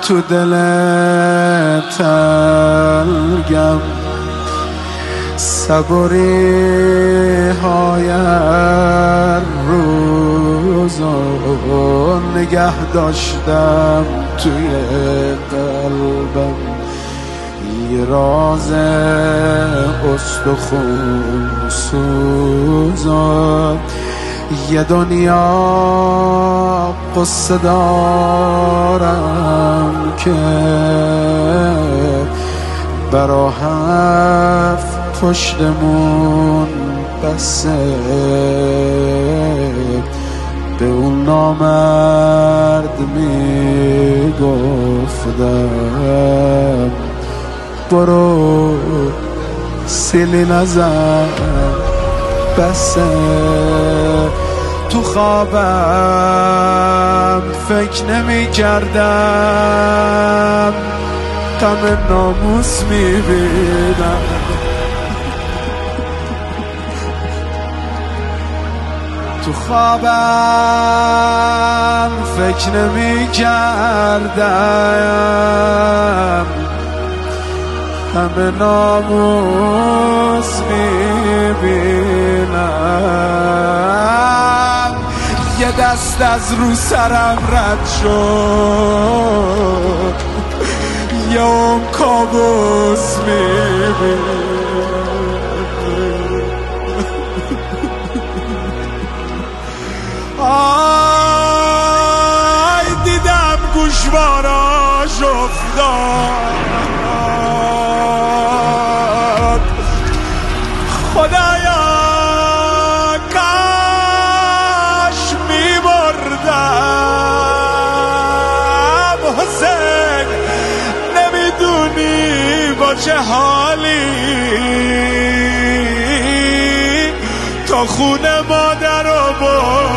تو دل تلگم صبوری های روزو نگه داشتم توی قلبم، یه راز استخون سوزا، یه دنیا قصه دارم که برا حرف پشتمون بسه، به اون نامرد میگفتم برو سیلی نزن بسه. تو خوابم فکر نمی کردم غم ناموس میبینم، تو خوابم فکر نمی کردم همه ناموس میبینم، یه دست از رو سرم رد شد، یه اون کابوس میبینم. آی دیدم گوشواراش افتاد، خدایا کاش میبردم. حسین نمیدونی با چه حالی تا خونه مادر رو برد.